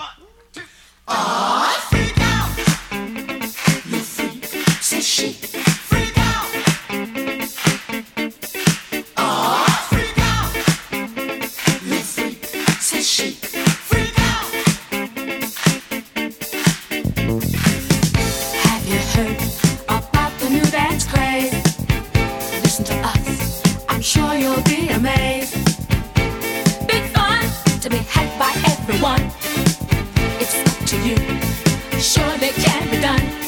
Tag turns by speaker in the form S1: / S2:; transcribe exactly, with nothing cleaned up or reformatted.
S1: Freak out. You freak, says she. Freak out. Oh, freak out. You freak, says she. Freak out. Have you heard about the new dance craze? Listen to us, I'm sure you'll be amazed. Big fun to be had by everyone. It's up to you, surely can be done.